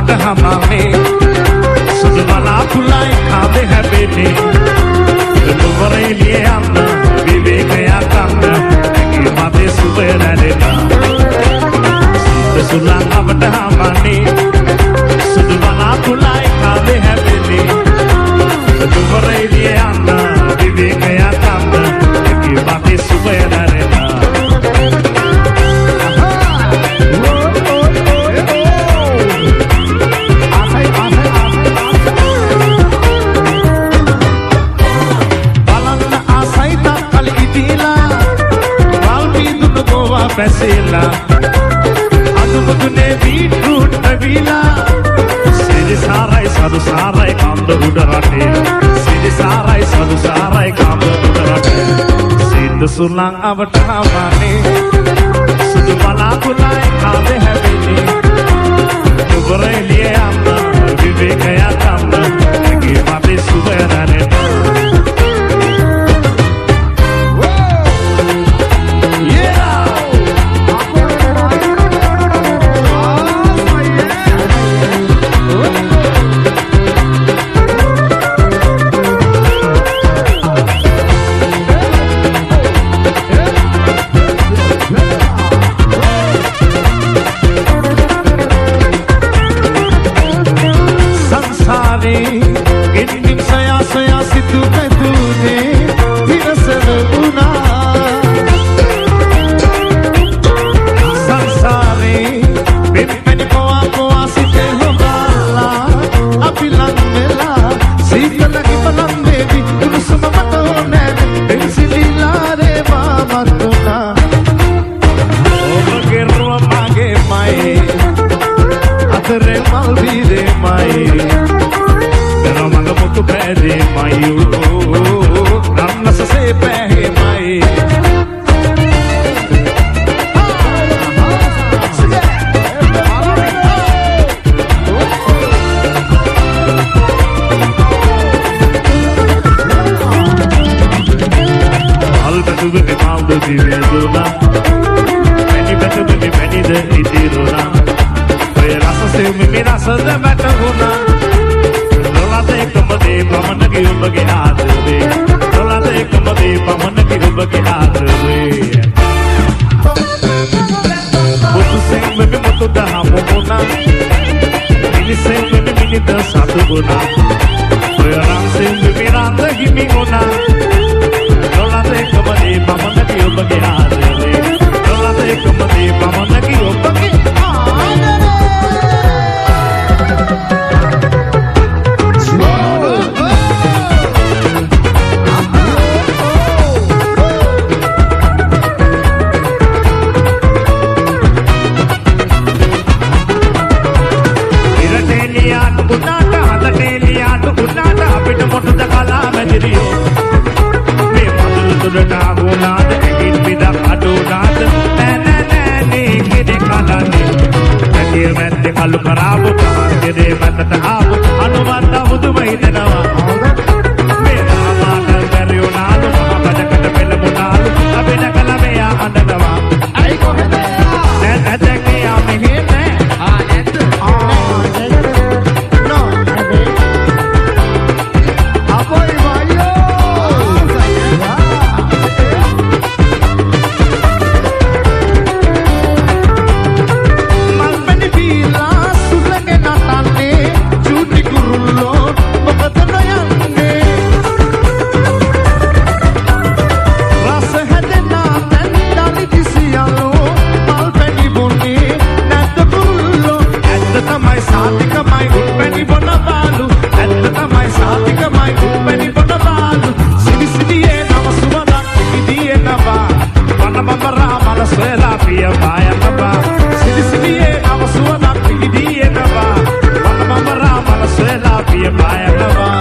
අපට හමන්නේ සුදු වලාකුළයි කාදේ හැබෙන්නේ නුවරඑළිය යන්න විවේකයක් ගන්න ඇගේ මතේ සුබය රැඳෙනා සුලං අපට හමන්නේ සුදු වලාකුළයි කාදේ හැබෙන්නේ නුවරඑළිය යන්න විවේකයක් ගන්න ඇගේ මතේ සුබය රැඳෙනා පැසෙලා අඳුමුදුනේ බීට්‍රූට් පැවිලා සිරි සාරයි සදු සාරයි කම්බ උඩ රටේ සිරි සාරයි සදු සාරයි කම්බ උඩ රටේ සිද්ද සුලං අවට හමන්නේ සුදු වලාකුළයි කාදේ හැබෙන්නේ නුවරඑළිය යන්න විවේකයක් ගන්න ඇගේ මතේ සුබය රැඳෙනවා Bye.